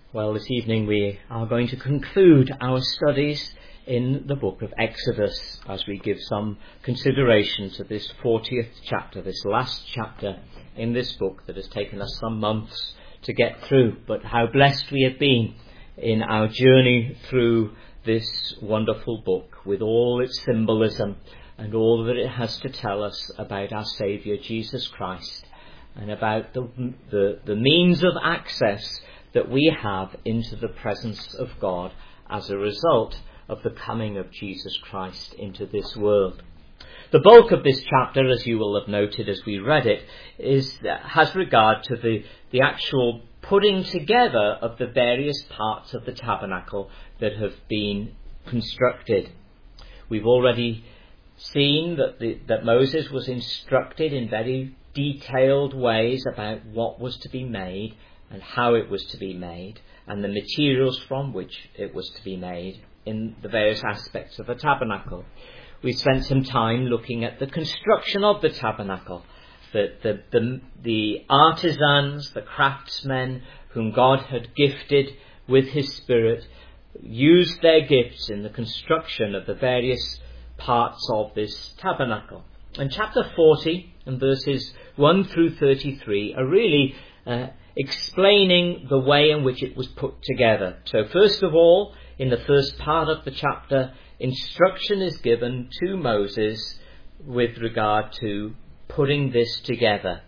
Well, this evening we are going to conclude our studies in the book of Exodus as we give some consideration to this 40th chapter, this last chapter in this book that has taken us some months to get through. But how blessed we have been in our journey through this wonderful book with all its symbolism and all that it has to tell us about our Saviour Jesus Christ and about the means of access that we have into the presence of God as a result of the coming of Jesus Christ into this world. The bulk of this chapter, as you will have noted as we read it, has regard to the actual putting together of the various parts of the tabernacle that have been constructed. We've already seen that Moses was instructed in very detailed ways about what was to be made and how it was to be made, and the materials from which it was to be made in the various aspects of the tabernacle. We spent some time looking at the construction of the tabernacle, the artisans, the craftsmen whom God had gifted with his Spirit, used their gifts in the construction of the various parts of this tabernacle. And chapter 40 and verses 1 through 33 are really explaining the way in which it was put together. So first of all, in the first part of the chapter, instruction is given to Moses with regard to putting this together.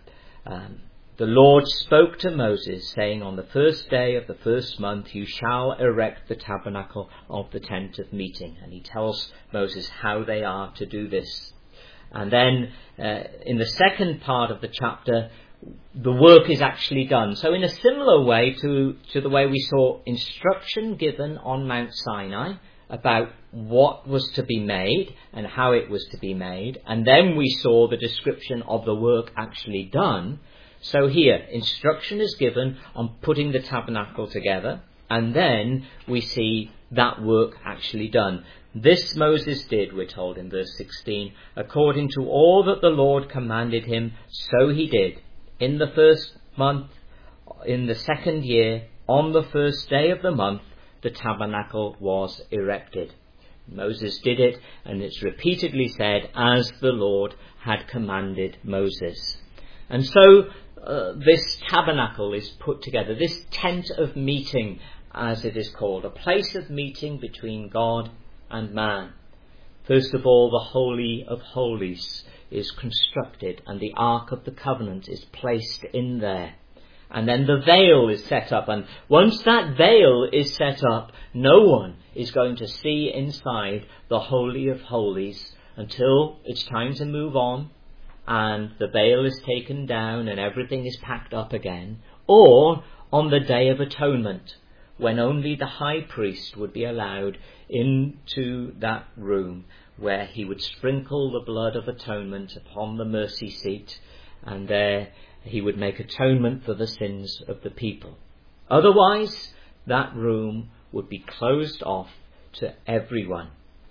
The Lord spoke to Moses, saying, "On the first day of the first month you shall erect the tabernacle of the tent of meeting." And he tells Moses how they are to do this. And then in the second part of the chapter, the work is actually done. So in a similar way to the way we saw instruction given on Mount Sinai about what was to be made and how it was to be made, and then we saw the description of the work actually done. So here, instruction is given on putting the tabernacle together, and then we see that work actually done. This Moses did, we're told in verse 16, according to all that the Lord commanded him, so he did. In the first month, in the second year, on the first day of the month, the tabernacle was erected. Moses did it, and it's repeatedly said, as the Lord had commanded Moses. And so this tabernacle is put together, this tent of meeting, as it is called, a place of meeting between God and man. First of all, the Holy of Holies is constructed, and the Ark of the Covenant is placed in there. And then the veil is set up, and once that veil is set up, no one is going to see inside the Holy of Holies until it's time to move on, and the veil is taken down and everything is packed up again, or on the Day of Atonement, when only the high priest would be allowed into that room, where he would sprinkle the blood of atonement upon the mercy seat, and there he would make atonement for the sins of the people. Otherwise, that room would be closed off to everyone.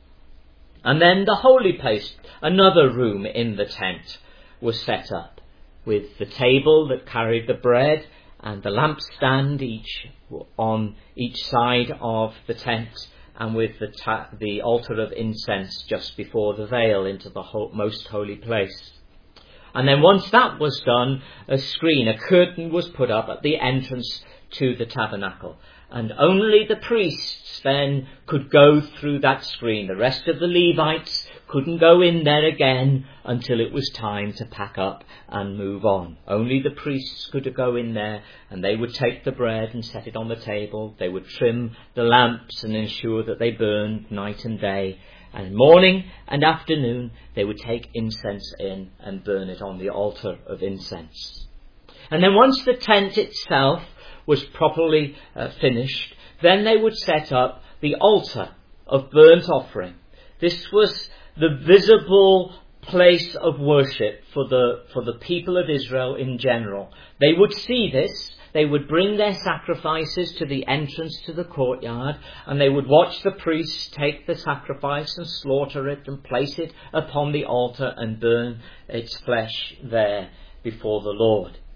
And then the holy place, another room in the tent, was set up, with the table that carried the bread and the lampstand each on each side of the tent, and with the altar of incense just before the veil into the most holy place. And then once that was done, a curtain was put up at the entrance to the tabernacle. And only the priests then could go through that screen. The rest of the Levites couldn't go in there again until it was time to pack up and move on. Only the priests could go in there, and they would take the bread and set it on the table. They would trim the lamps and ensure that they burned night and day. And morning and afternoon they would take incense in and burn it on the altar of incense. And then once the tent itself was properly finished, then they would set up the altar of burnt offering. This was the visible place of worship for the people of Israel in general. They would see this. They would bring their sacrifices to the entrance to the courtyard, and they would watch the priests take the sacrifice and slaughter it and place it upon the altar and burn its flesh there before the Lord.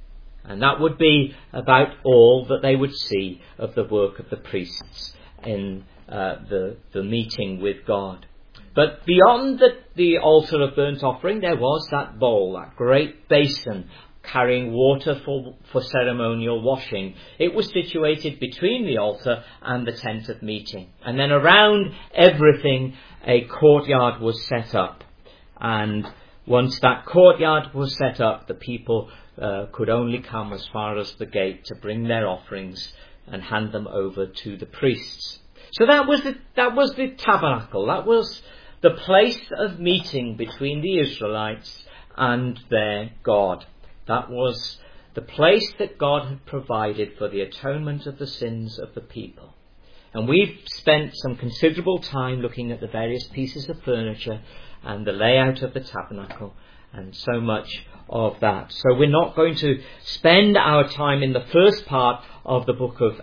And that would be about all that they would see of the work of the priests in the meeting with God. But beyond the altar of burnt offering, there was that bowl, that great basin carrying water for ceremonial washing. It was situated between the altar and the tent of meeting. And then around everything, a courtyard was set up. And once that courtyard was set up, the people could only come as far as the gate to bring their offerings and hand them over to the priests. So that was the tabernacle. That was the place of meeting between the Israelites and their God. That was the place that God had provided for the atonement of the sins of the people. And we've spent some considerable time looking at the various pieces of furniture and the layout of the tabernacle and so much of that. So we're not going to spend our time in the first part of the book of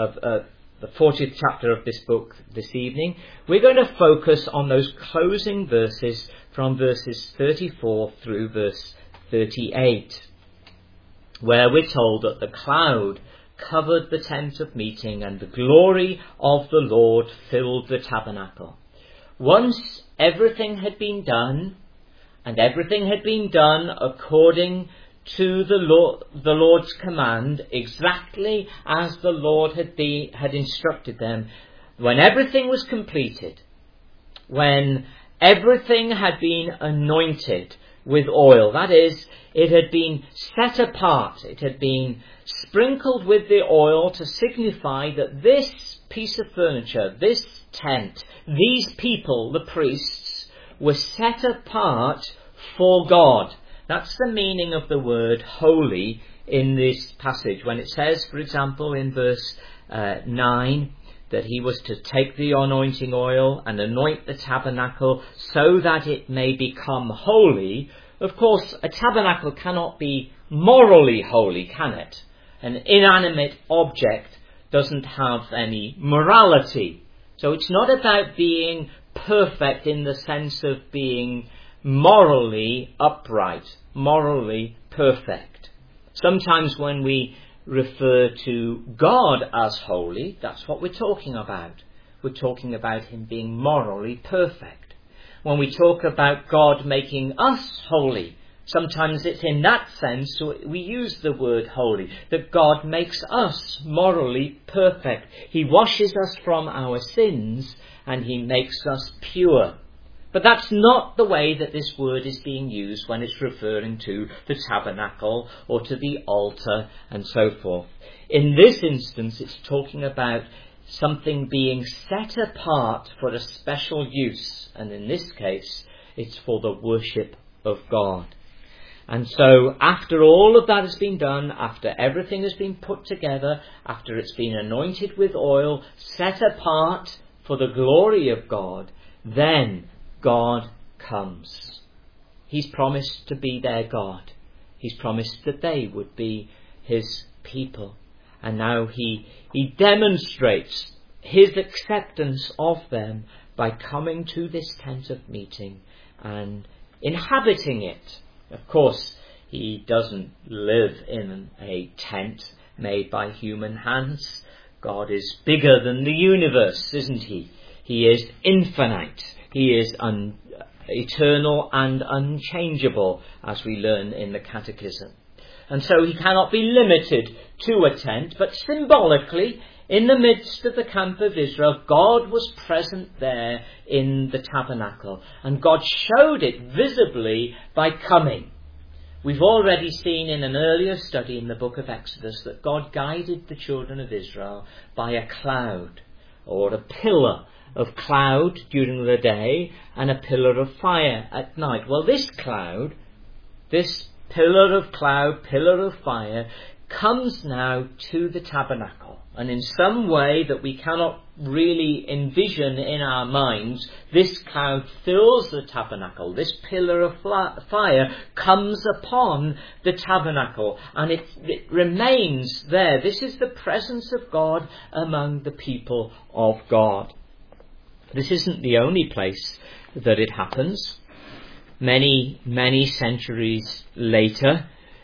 the 40th chapter of this book this evening. We're going to focus on those closing verses from verses 34 through verse 38, where we're told that the cloud covered the tent of meeting and the glory of the Lord filled the tabernacle. Once everything had been done, and everything had been done according to the Lord's command, exactly as the Lord had instructed them, when everything was completed, when everything had been anointed with oil, that is, it had been set apart, it had been sprinkled with the oil to signify that this piece of furniture, this tent, these people, the priests, were set apart for God. That's the meaning of the word holy in this passage. When it says, for example, in verse 9, that he was to take the anointing oil and anoint the tabernacle so that it may become holy. Of course, a tabernacle cannot be morally holy, can it? An inanimate object doesn't have any morality. So it's not about being perfect in the sense of being morally upright, morally perfect. Sometimes when we refer to God as holy, that's what we're talking about. We're talking about him being morally perfect. When we talk about God making us holy, sometimes it's in that sense we use the word holy, that God makes us morally perfect. He washes us from our sins and he makes us pure. But that's not the way that this word is being used when it's referring to the tabernacle or to the altar and so forth. In this instance, it's talking about something being set apart for a special use. And in this case, it's for the worship of God. And so after all of that has been done, after everything has been put together, after it's been anointed with oil, set apart for the glory of God, then God comes. He's promised to be their God. He's promised that they would be his people. And now he demonstrates his acceptance of them by coming to this tent of meeting and inhabiting it. Of course, he doesn't live in a tent made by human hands. God is bigger than the universe, isn't he? He is infinite. He is eternal and unchangeable, as we learn in the Catechism. And so he cannot be limited to a tent, but symbolically, in the midst of the camp of Israel, God was present there in the tabernacle. And God showed it visibly by coming. We've already seen in an earlier study in the book of Exodus that God guided the children of Israel by a cloud or a pillar of cloud during the day and a pillar of fire at night. Well, this cloud, this pillar of cloud, pillar of fire, comes now to the tabernacle. And in some way that we cannot really envision in our minds, this cloud fills the tabernacle. This pillar of fire comes upon the tabernacle and it remains there. This is the presence of God among the people of God. This isn't the only place that it happens. Many centuries later,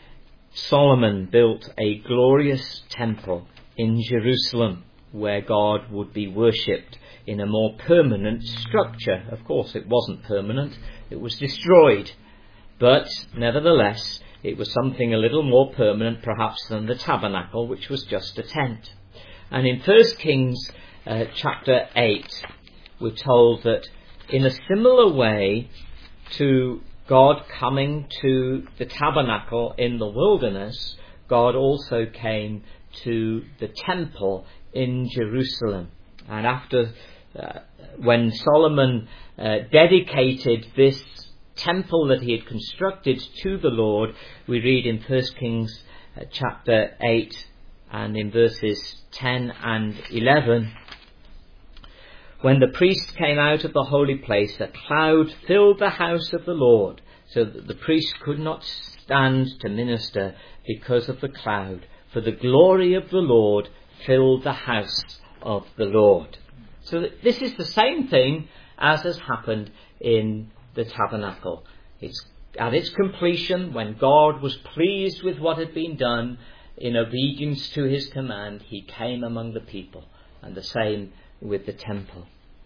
Solomon built a glorious temple in Jerusalem where God would be worshipped in a more permanent structure. Of course, it wasn't permanent. It was destroyed. But nevertheless, it was something a little more permanent perhaps than the tabernacle, which was just a tent. And in 1 Kings chapter 8, we're told that in a similar way to God coming to the tabernacle in the wilderness, God also came to the temple in Jerusalem. And after, when Solomon dedicated this temple that he had constructed to the Lord, we read in 1 Kings chapter 8 and in verses 10 and 11, when the priest came out of the holy place, a cloud filled the house of the Lord, so that the priest could not stand to minister because of the cloud, for the glory of the Lord filled the house of the Lord. So this is the same thing as has happened in the tabernacle. It's at its completion, when God was pleased with what had been done, in obedience to his command, he came among the people, and the same with the temple.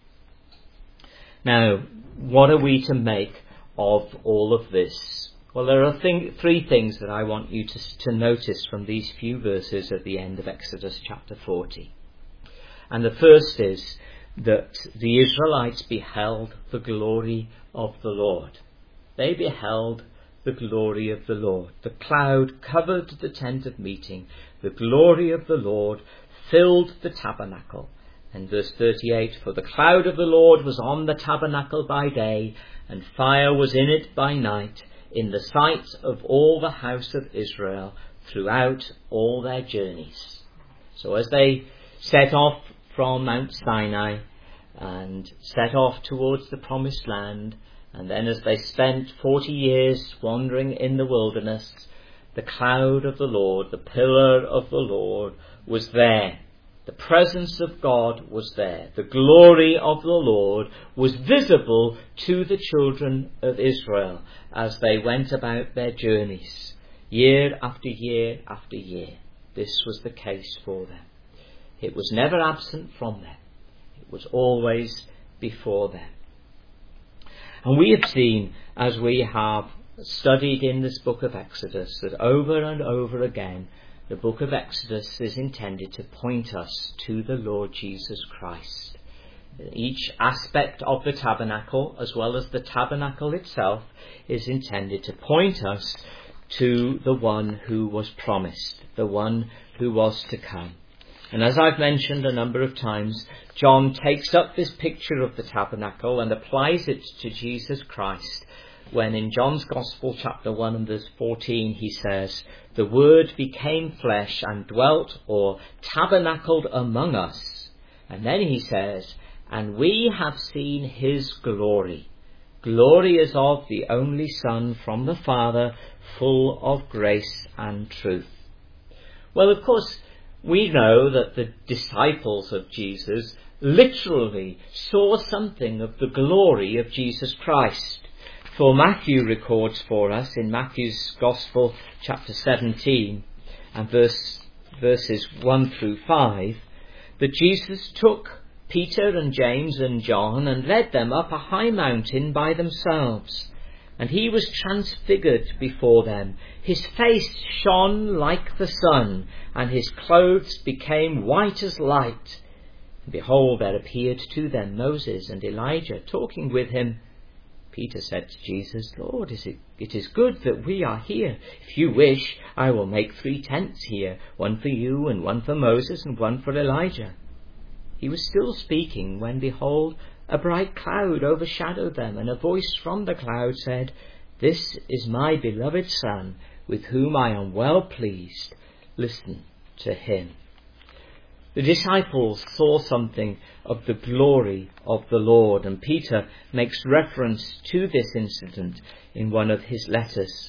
Now, what are we to make of all of this? Well, there are three things that I want you to notice from these few verses at the end of Exodus chapter 40. And the first is that the Israelites beheld the glory of the Lord. They beheld the glory of the Lord. The cloud covered the tent of meeting. The glory of the Lord filled the tabernacle. And verse 38, for the cloud of the Lord was on the tabernacle by day, and fire was in it by night, in the sight of all the house of Israel throughout all their journeys. So as they set off from Mount Sinai and set off towards the promised land, and then as they spent 40 years wandering in the wilderness, the cloud of the Lord, the pillar of the Lord was there. The presence of God was there. The glory of the Lord was visible to the children of Israel as they went about their journeys, year after year after year. This was the case for them. It was never absent from them. It was always before them. And we have seen, as we have studied in this book of Exodus, that over and over again, the book of Exodus is intended to point us to the Lord Jesus Christ. Each aspect of the tabernacle, as well as the tabernacle itself, is intended to point us to the one who was promised, the one who was to come. And as I've mentioned a number of times, John takes up this picture of the tabernacle and applies it to Jesus Christ, when in John's Gospel, chapter 1 and verse 14, he says, the Word became flesh and dwelt or tabernacled among us. And then he says, and we have seen his glory. Glory as of the only Son from the Father, full of grace and truth. Well, of course, we know that the disciples of Jesus literally saw something of the glory of Jesus Christ. For Matthew records for us in Matthew's Gospel, chapter 17, and verses 1 through 5, that Jesus took Peter and James and John and led them up a high mountain by themselves. And he was transfigured before them. His face shone like the sun, and his clothes became white as light. And behold, there appeared to them Moses and Elijah talking with him. Peter said to Jesus, Lord, it is good that we are here. If you wish, I will make 3 tents here, one for you and one for Moses and one for Elijah. He was still speaking when, behold, a bright cloud overshadowed them, and a voice from the cloud said, This is my beloved Son, with whom I am well pleased. Listen to him. The disciples saw something of the glory of the Lord, and Peter makes reference to this incident in one of his letters.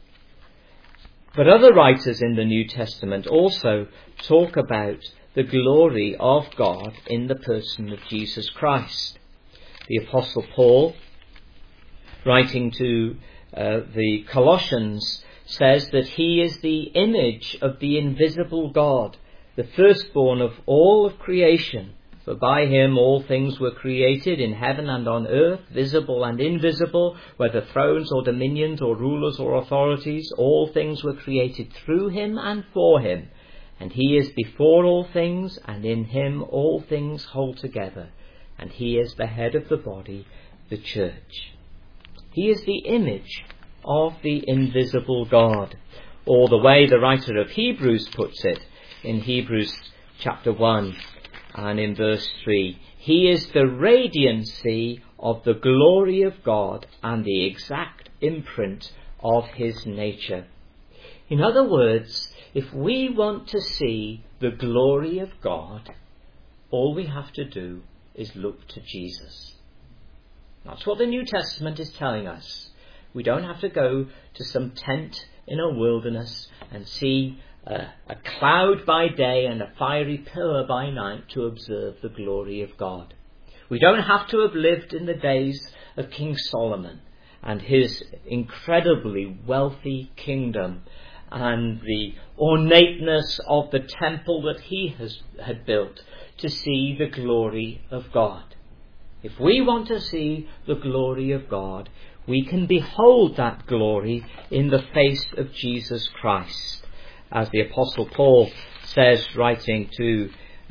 But other writers in the New Testament also talk about the glory of God in the person of Jesus Christ. The Apostle Paul, writing to the Colossians, says that he is the image of the invisible God, the firstborn of all of creation. For by him all things were created in heaven and on earth, visible and invisible, whether thrones or dominions or rulers or authorities. All things were created through him and for him. And he is before all things, and in him all things hold together. And he is the head of the body, the church. He is the image of the invisible God. Or the way the writer of Hebrews puts it, in Hebrews chapter 1 and in verse 3, he is the radiancy of the glory of God and the exact imprint of his nature. In other words, if we want to see the glory of God, all we have to do is look to Jesus. That's what the New Testament is telling us. We don't have to go to some tent in a wilderness and see a cloud by day and a fiery pillar by night to observe the glory of God. We don't have to have lived in the days of King Solomon and his incredibly wealthy kingdom and the ornateness of the temple that he had built to see the glory of God. If we want to see the glory of God, we can behold that glory in the face of Jesus Christ. As the Apostle Paul says, writing to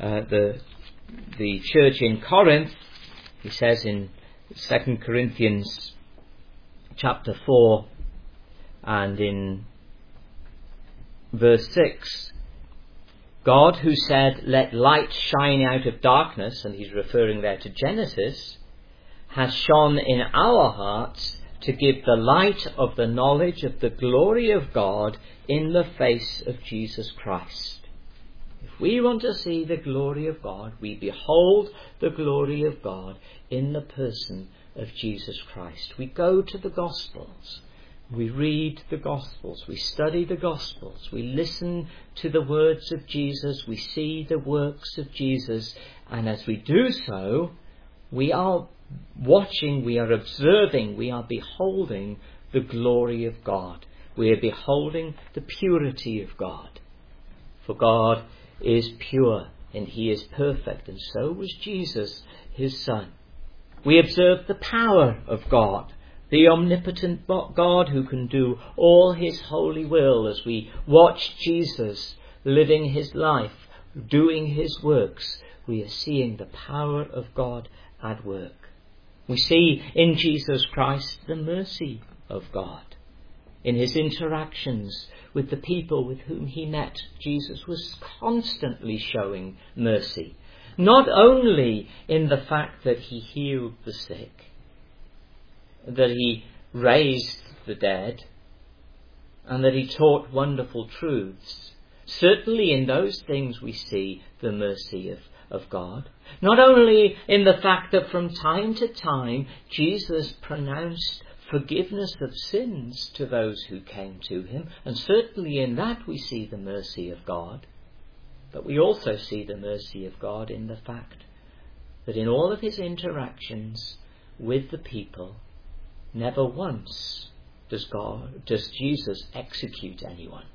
the church in Corinth, he says in 2 Corinthians chapter 4 and in verse 6, God who said, "Let light shine out of darkness," and he's referring there to Genesis, has shone in our hearts to give the light of the knowledge of the glory of God in the face of Jesus Christ. If we want to see the glory of God, we behold the glory of God in the person of Jesus Christ. We go to the Gospels. We read the Gospels. We study the Gospels. We listen to the words of Jesus. We see the works of Jesus. And as we do so, we are watching, we are observing, we are beholding the glory of God. We are beholding the purity of God. For God is pure and he is perfect, and so was Jesus, his Son. We observe the power of God, the omnipotent God who can do all his holy will, as we watch Jesus living his life, doing his works. We are seeing the power of God at work. We see in Jesus Christ the mercy of God. In his interactions with the people with whom he met, Jesus was constantly showing mercy. Not only in the fact that he healed the sick, that he raised the dead, and that he taught wonderful truths. Certainly in those things we see the mercy of God. Not only in the fact that from time to time Jesus pronounced forgiveness of sins to those who came to him, and certainly in that we see the mercy of God, but we also see the mercy of God in the fact that in all of his interactions with the people, never once does Jesus execute anyone.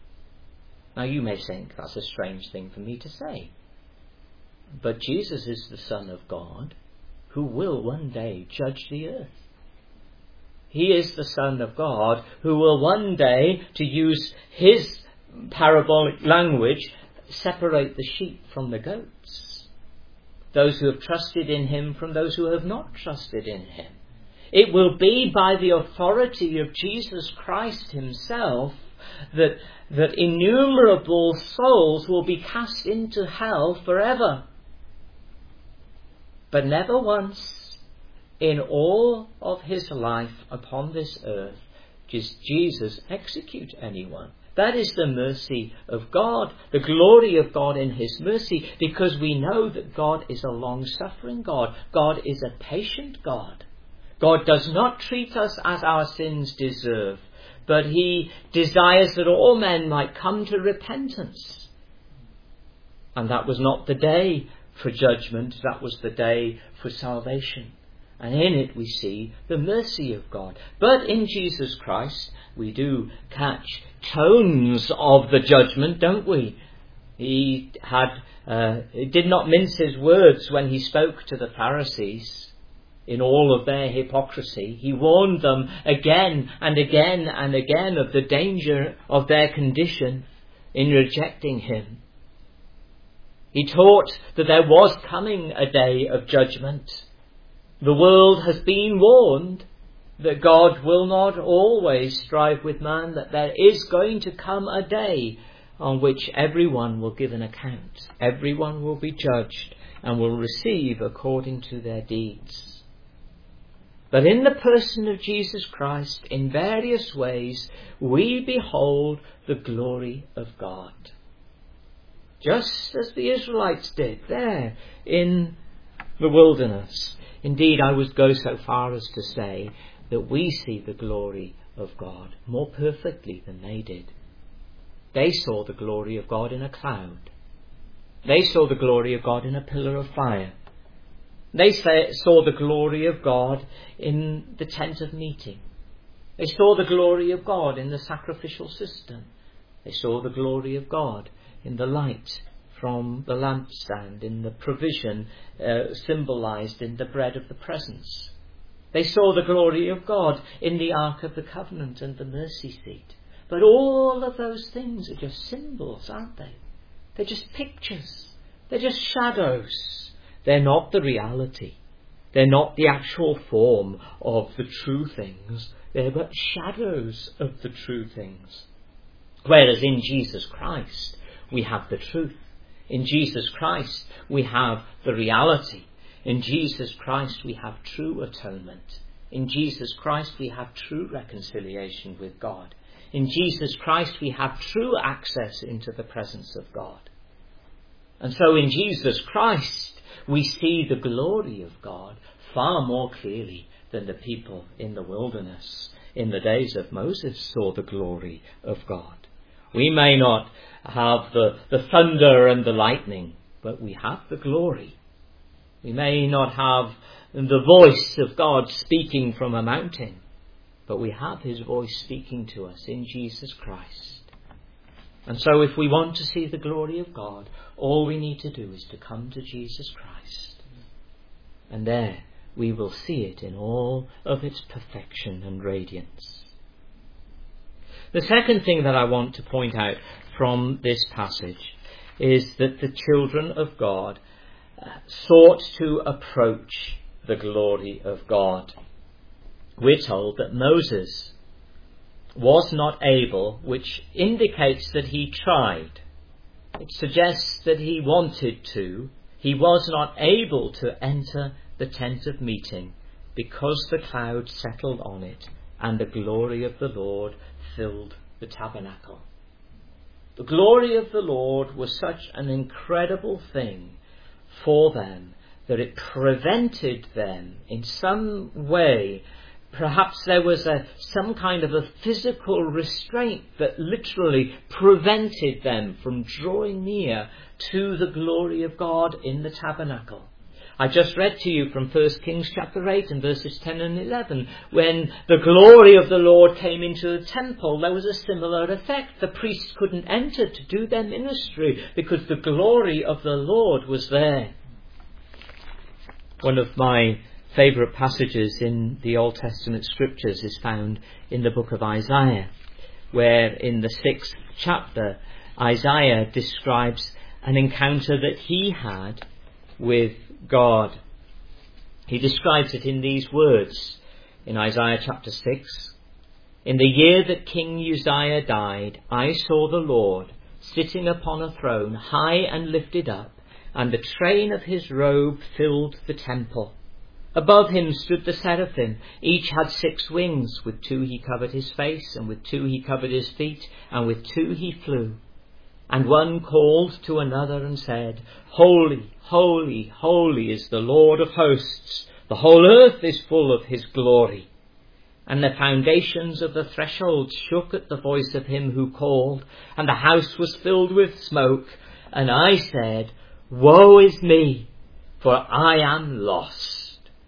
Now you may think that's a strange thing for me to say, but Jesus is the Son of God who will one day judge the earth. He is the Son of God who will one day, to use his parabolic language, separate the sheep from the goats. Those who have trusted in him from those who have not trusted in him. It will be by the authority of Jesus Christ himself that innumerable souls will be cast into hell forever. But never once in all of his life upon this earth does Jesus execute anyone. That is the mercy of God, the glory of God in his mercy, because we know that God is a long-suffering God. God is a patient God. God does not treat us as our sins deserve, but he desires that all men might come to repentance. And that was not the day for judgment, that was the day for salvation. And in it we see the mercy of God. But in Jesus Christ we do catch tones of the judgment, don't we? He did not mince his words when he spoke to the Pharisees in all of their hypocrisy. He warned them again and again and again of the danger of their condition in rejecting him. He taught that there was coming a day of judgment. The world has been warned that God will not always strive with man, that there is going to come a day on which everyone will give an account. Everyone will be judged and will receive according to their deeds. But in the person of Jesus Christ, in various ways, we behold the glory of God. Just as the Israelites did there in the wilderness. Indeed, I would go so far as to say that we see the glory of God more perfectly than they did. They saw the glory of God in a cloud. They saw the glory of God in a pillar of fire. They saw the glory of God in the tent of meeting. They saw the glory of God in the sacrificial system. They saw the glory of God in the light from the lampstand, in the provision symbolized in the bread of the presence. They saw the glory of God in the Ark of the Covenant and the mercy seat. But all of those things are just symbols, aren't they? They're just pictures. They're just shadows. They're not the reality. They're not the actual form of the true things. They're but shadows of the true things. Whereas in Jesus Christ, we have the truth. In Jesus Christ, we have the reality. In Jesus Christ, we have true atonement. In Jesus Christ, we have true reconciliation with God. In Jesus Christ, we have true access into the presence of God. And so in Jesus Christ, we see the glory of God far more clearly than the people in the wilderness in the days of Moses saw the glory of God. We may not have the thunder and the lightning, but we have the glory. We may not have the voice of God speaking from a mountain, but we have his voice speaking to us in Jesus Christ. And so if we want to see the glory of God, all we need to do is to come to Jesus Christ. And there we will see it in all of its perfection and radiance. The second thing that I want to point out from this passage is that the children of God sought to approach the glory of God. We're told that Moses was not able, which indicates that he tried. It suggests that he wanted to. He was not able to enter the tent of meeting because the cloud settled on it and the glory of the Lord filled the tabernacle. The glory of the Lord was such an incredible thing for them that it prevented them in some way. Perhaps there was some kind of a physical restraint that literally prevented them from drawing near to the glory of God in the tabernacle. I just read to you from 1 Kings chapter 8 and verses 10 and 11. When the glory of the Lord came into the temple, there was a similar effect. The priests couldn't enter to do their ministry because the glory of the Lord was there. One of my favourite passages in the Old Testament scriptures is found in the book of Isaiah, where in the 6th chapter, Isaiah describes an encounter that he had with God. He describes it in these words in Isaiah chapter 6. In the year that King Uzziah died, I saw the Lord sitting upon a throne high and lifted up, and the train of his robe filled the temple. Above him stood the seraphim. Each had 6 wings. With 2 he covered his face, and with 2 he covered his feet, and with 2 he flew. And one called to another and said, Holy, holy, holy is the Lord of hosts. The whole earth is full of his glory. And the foundations of the threshold shook at the voice of him who called, and the house was filled with smoke. And I said, Woe is me, for I am lost. For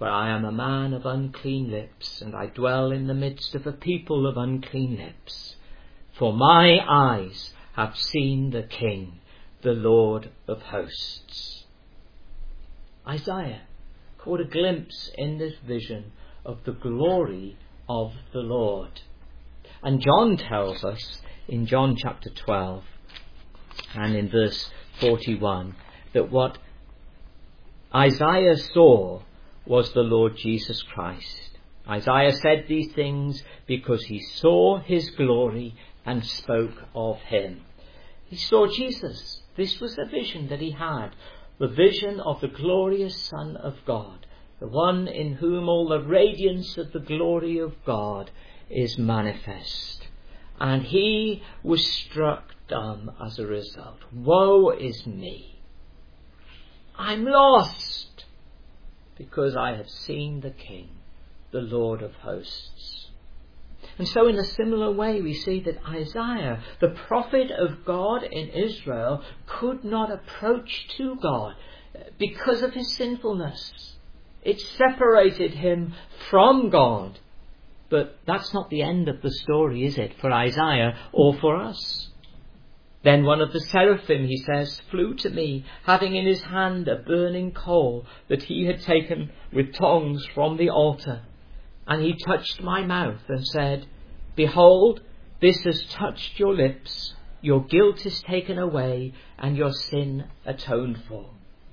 For I am a man of unclean lips, and I dwell in the midst of a people of unclean lips. For my eyes have seen the King, the Lord of hosts. Isaiah caught a glimpse in this vision of the glory of the Lord. And John tells us in John chapter 12 and in verse 41 that what Isaiah saw was the Lord Jesus Christ. Isaiah said these things because he saw his glory and spoke of him. He saw Jesus. This was the vision that he had, the vision of the glorious Son of God, the one in whom all the radiance of the glory of God is manifest. And he was struck dumb as a result. Woe is me! I'm lost, because I have seen the King, the Lord of hosts. And so in a similar way we see that Isaiah, the prophet of God in Israel, could not approach to God because of his sinfulness. It separated him from God. But that's not the end of the story, is it, for Isaiah or for us? Then one of the seraphim, he says, flew to me, having in his hand a burning coal that he had taken with tongs from the altar. And he touched my mouth and said, Behold, this has touched your lips. Your guilt is taken away and your sin atoned for.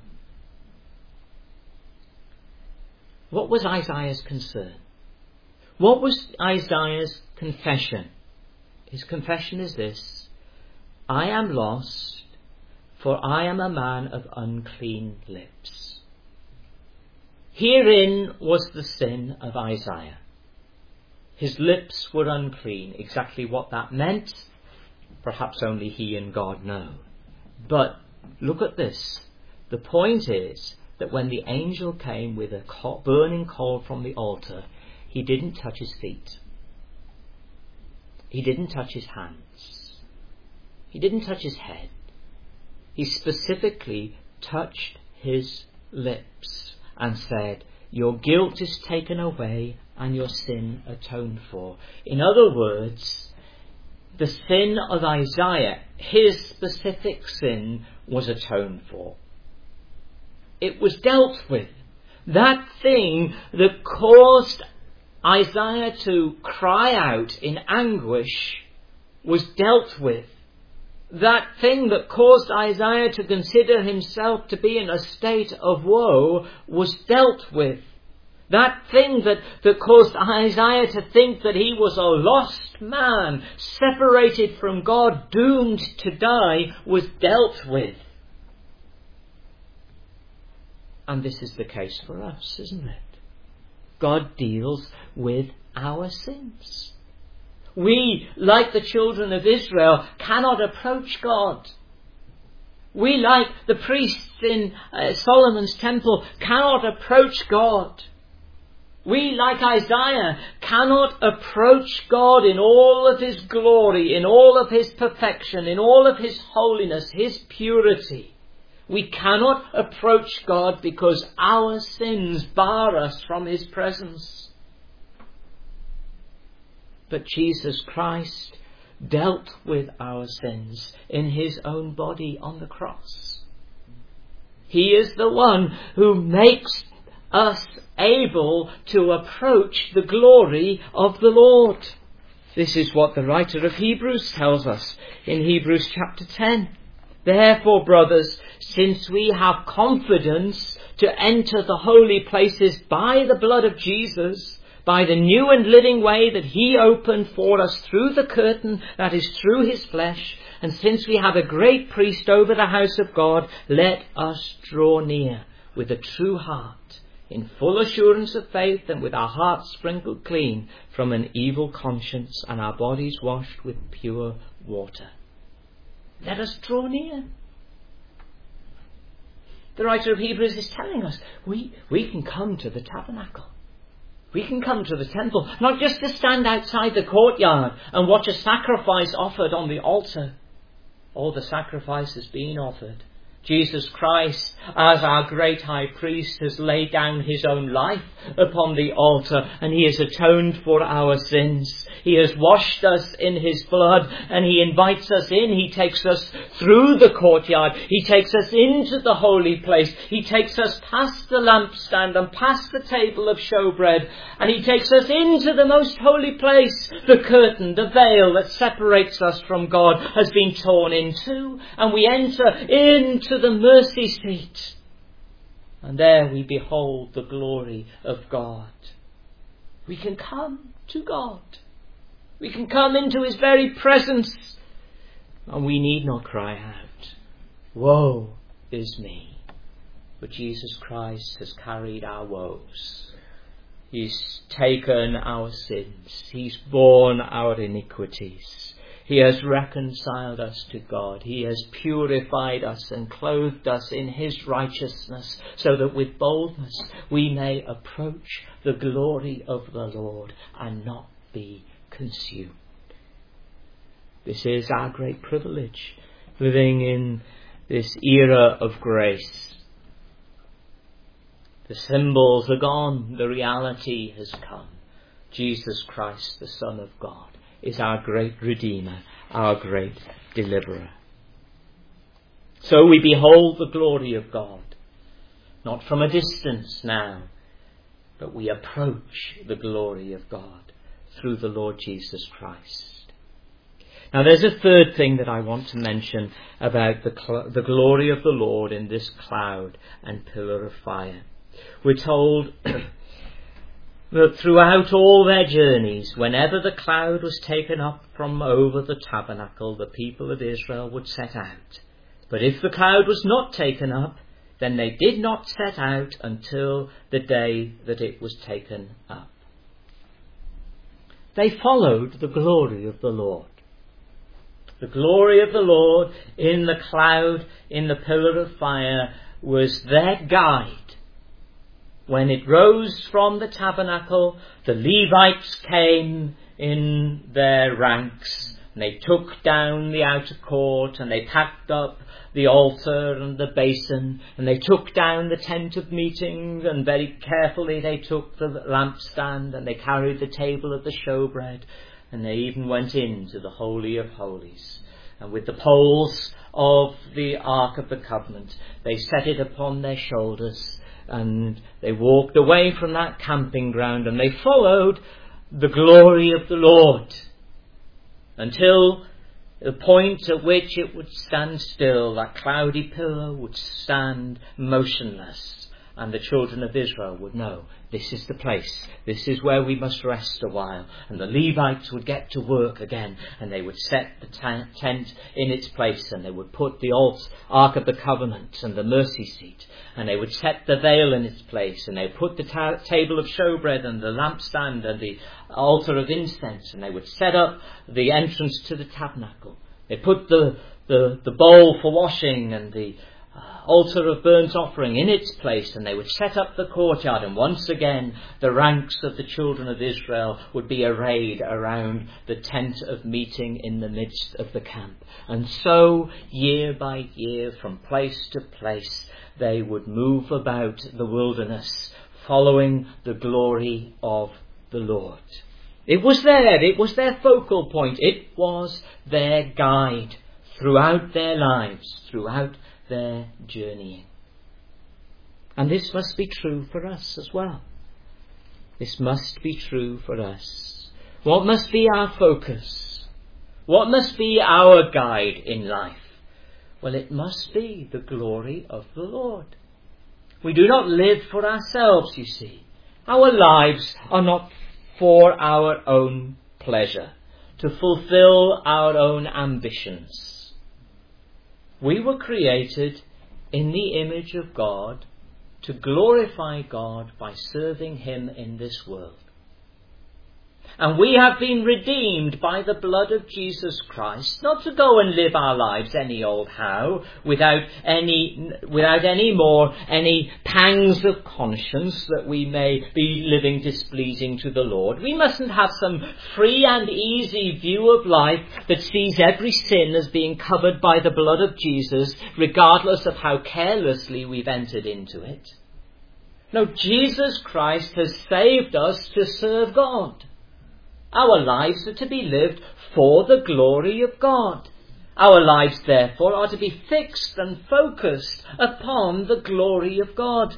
What was Isaiah's concern? What was Isaiah's confession? His confession is this: I am lost, for I am a man of unclean lips. Herein was the sin of Isaiah. His lips were unclean. Exactly what that meant, perhaps only he and God know. But look at this. The point is that when the angel came with a burning coal from the altar, he didn't touch his feet. He didn't touch his hands. He didn't touch his head. He specifically touched his lips and said, your guilt is taken away and your sin atoned for. In other words, the sin of Isaiah, his specific sin, was atoned for. It was dealt with. That thing that caused Isaiah to cry out in anguish was dealt with. That thing that caused Isaiah to consider himself to be in a state of woe was dealt with. That thing that caused Isaiah to think that he was a lost man, separated from God, doomed to die, was dealt with. And this is the case for us, isn't it? God deals with our sins. We, like the children of Israel, cannot approach God. We, like the priests in Solomon's temple, cannot approach God. We, like Isaiah, cannot approach God in all of his glory, in all of his perfection, in all of his holiness, his purity. We cannot approach God because our sins bar us from his presence. But Jesus Christ dealt with our sins in his own body on the cross. He is the one who makes us able to approach the glory of the Lord. This is what the writer of Hebrews tells us in Hebrews chapter 10. Therefore, brothers, since we have confidence to enter the holy places by the blood of Jesus, by the new and living way that he opened for us through the curtain, that is through his flesh, and since we have a great priest over the house of God, let us draw near with a true heart, in full assurance of faith, and with our hearts sprinkled clean from an evil conscience and our bodies washed with pure water. Let us draw near. The writer of Hebrews is telling us we can come to the tabernacle. We can come to the temple, not just to stand outside the courtyard and watch a sacrifice offered on the altar. All the sacrifice has been offered. Jesus Christ, as our great high priest, has laid down his own life upon the altar, and he has atoned for our sins. He has washed us in his blood, and he invites us in. He takes us through the courtyard. He takes us into the holy place. He takes us past the lampstand and past the table of showbread, and he takes us into the most holy place. The curtain, the veil that separates us from God, has been torn in two, and we enter into the mercy seat. And there we behold the glory of God. We can come to God. We can come into his very presence. And we need not cry out, "Woe is me." But Jesus Christ has carried our woes. He's taken our sins. He's borne our iniquities. He has reconciled us to God. He has purified us and clothed us in his righteousness, so that with boldness we may approach the glory of the Lord and not be consumed. This is our great privilege, living in this era of grace. The symbols are gone. The reality has come. Jesus Christ, the Son of God, is our great Redeemer, our great Deliverer. So we behold the glory of God, not from a distance now, but we approach the glory of God through the Lord Jesus Christ. Now there's a third thing that I want to mention about the glory of the Lord in this cloud and pillar of fire. We're told that throughout all their journeys, whenever the cloud was taken up from over the tabernacle, the people of Israel would set out. But if the cloud was not taken up, then they did not set out until the day that it was taken up. They followed the glory of the Lord. The glory of the Lord in the cloud, in the pillar of fire, was their guide. When it rose from the tabernacle, the Levites came in their ranks, and they took down the outer court, and they packed up the altar and the basin, and they took down the tent of meeting, and very carefully they took the lampstand, and they carried the table of the showbread, and they even went into the Holy of Holies. And with the poles of the Ark of the Covenant, they set it upon their shoulders, and they walked away from that camping ground, and they followed the glory of the Lord until the point at which it would stand still. That cloudy pillar would stand motionless, and the children of Israel would know, this is the place, this is where we must rest a while. And the Levites would get to work again, and they would set the tent in its place, and they would put the Ark of the Covenant and the mercy seat, and they would set the veil in its place, and they would put the table of showbread and the lampstand and the altar of incense, and they would set up the entrance to the tabernacle. They put the bowl for washing and the altar of burnt offering in its place, and they would set up the courtyard, and once again the ranks of the children of Israel would be arrayed around the tent of meeting in the midst of the camp. And so year by year, from place to place, they would move about the wilderness, following the glory of the Lord. It was their focal point, it was their guide throughout their lives, throughout their journeying. And this must be true for us as well. This must be true for us. What must be our focus? What must be our guide in life? Well, it must be the glory of the Lord. We do not live for ourselves, you see. Our lives are not for our own pleasure, to fulfill our own ambitions. We were created in the image of God to glorify God by serving him in this world. And we have been redeemed by the blood of Jesus Christ, not to go and live our lives any old how, without any pangs of conscience that we may be living displeasing to the Lord. We mustn't have some free and easy view of life that sees every sin as being covered by the blood of Jesus, regardless of how carelessly we've entered into it. No, Jesus Christ has saved us to serve God. Our lives are to be lived for the glory of God. Our lives, therefore, are to be fixed and focused upon the glory of God.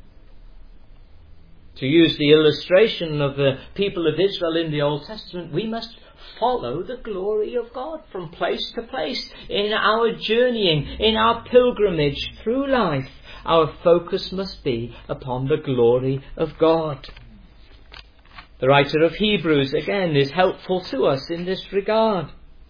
To use the illustration of the people of Israel in the Old Testament, we must follow the glory of God from place to place in our journeying, in our pilgrimage through life. Our focus must be upon the glory of God. The writer of Hebrews, again, is helpful to us in this regard.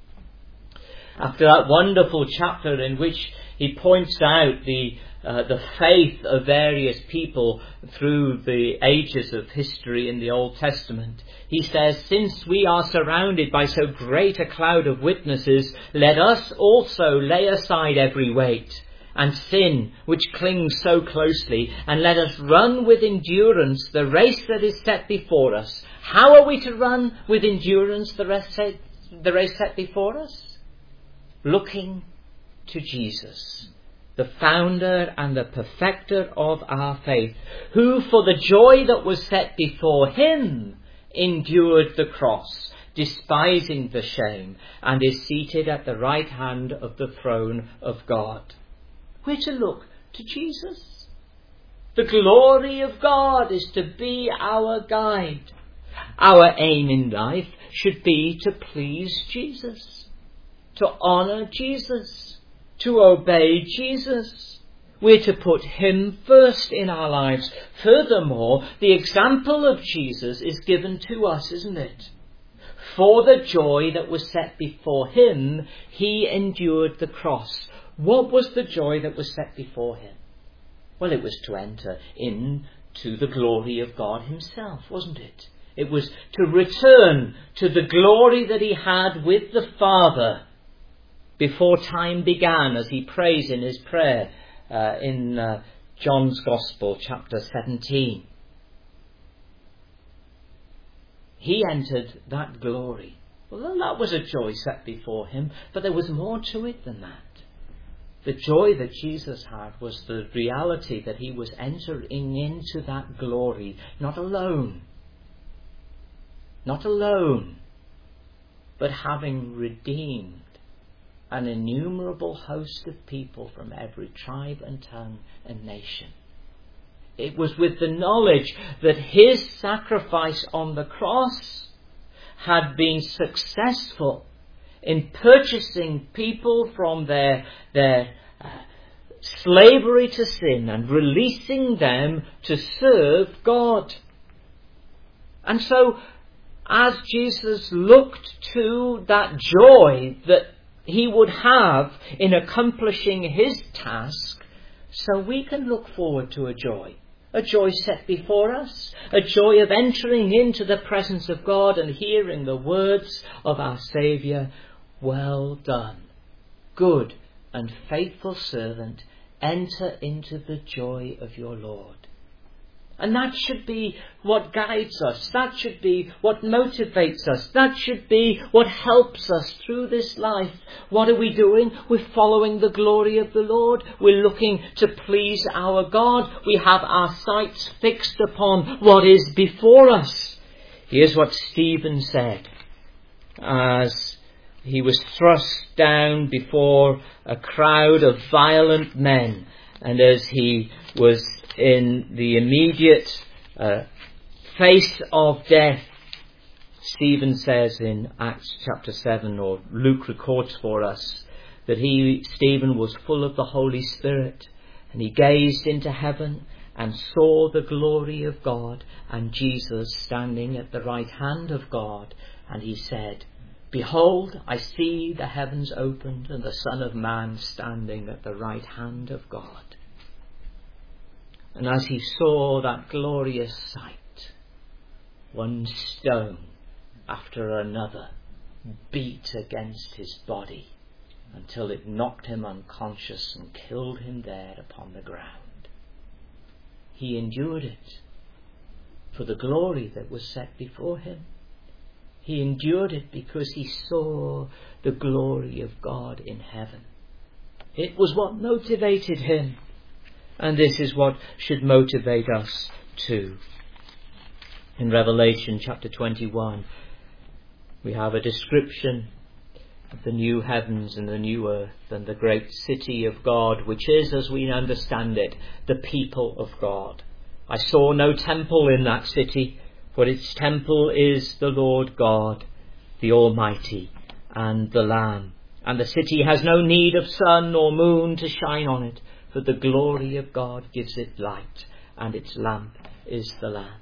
After that wonderful chapter in which he points out the faith of various people through the ages of history in the Old Testament, he says, "Since we are surrounded by so great a cloud of witnesses, let us also lay aside every weight and sin which clings so closely, and let us run with endurance the race that is set before us." How are we to run with endurance the race set before us? Looking to Jesus, the founder and the perfecter of our faith, who for the joy that was set before him endured the cross, despising the shame, and is seated at the right hand of the throne of God. We're to look to Jesus. The glory of God is to be our guide. Our aim in life should be to please Jesus, to honour Jesus, to obey Jesus. We're to put him first in our lives. Furthermore, the example of Jesus is given to us, isn't it? For the joy that was set before him, he endured the cross. What was the joy that was set before him? Well, it was to enter into the glory of God himself, wasn't it? It was to return to the glory that he had with the Father before time began, as he prays in his prayer in John's Gospel, chapter 17. He entered that glory. Well, that was a joy set before him, but there was more to it than that. The joy that Jesus had was the reality that he was entering into that glory, not alone, but having redeemed an innumerable host of people from every tribe and tongue and nation. It was with the knowledge that his sacrifice on the cross had been successful in purchasing people from their slavery to sin and releasing them to serve God. And so, as Jesus looked to that joy that he would have in accomplishing his task, so we can look forward to a joy set before us, a joy of entering into the presence of God and hearing the words of our Saviour, "Well done, good and faithful servant, enter into the joy of your Lord." And that should be what guides us. That should be what motivates us. That should be what helps us through this life. What are we doing? We're following the glory of the Lord. We're looking to please our God. We have our sights fixed upon what is before us. Here's what Stephen said as he was thrust down before a crowd of violent men, and as he was in the immediate face of death. Stephen says in Acts chapter 7, or Luke records for us, that Stephen was full of the Holy Spirit, and he gazed into heaven and saw the glory of God and Jesus standing at the right hand of God, and he said, "Behold, I see the heavens opened and the Son of Man standing at the right hand of God." And as he saw that glorious sight, one stone after another beat against his body until it knocked him unconscious and killed him there upon the ground. He endured it for the glory that was set before him. He endured it because he saw the glory of God in heaven. It was what motivated him, and this is what should motivate us too. In Revelation chapter 21, we have a description of the new heavens and the new earth and the great city of God, which is, as we understand it, the people of God. I saw no temple in that city, for its temple is the Lord God, the Almighty, and the Lamb. And the city has no need of sun or moon to shine on it, for the glory of God gives it light, and its lamp is the Lamb.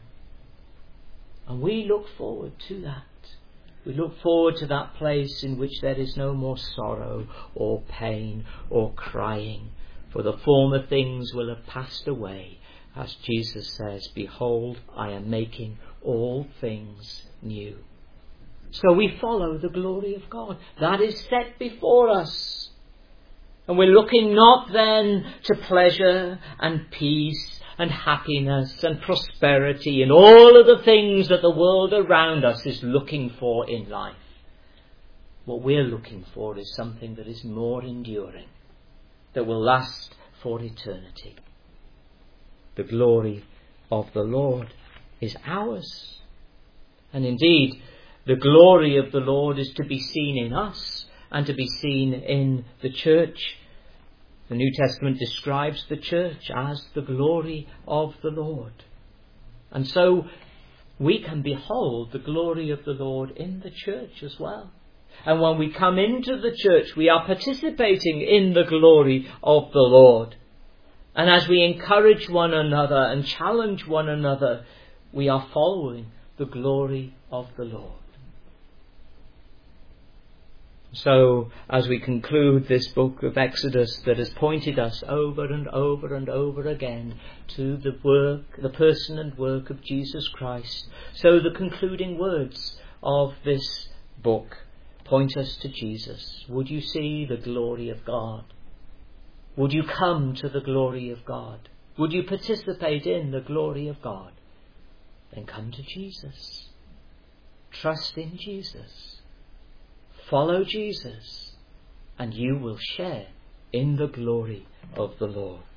And we look forward to that. We look forward to that place in which there is no more sorrow or pain or crying, for the former things will have passed away. As Jesus says, "Behold, I am making all things new." So we follow the glory of God. That is set before us. And we're looking not then to pleasure and peace and happiness and prosperity and all of the things that the world around us is looking for in life. What we're looking for is something that is more enduring, that will last for eternity. The glory of the Lord is ours. And indeed, the glory of the Lord is to be seen in us and to be seen in the church. The New Testament describes the church as the glory of the Lord. And so we can behold the glory of the Lord in the church as well. And when we come into the church, we are participating in the glory of the Lord. And as we encourage one another and challenge one another, we are following the glory of the Lord. So, as we conclude this book of Exodus that has pointed us over and over and over again to the person and work of Jesus Christ, so the concluding words of this book point us to Jesus. Would you see the glory of God? Would you come to the glory of God? Would you participate in the glory of God? Then come to Jesus. Trust in Jesus. Follow Jesus, and you will share in the glory of the Lord.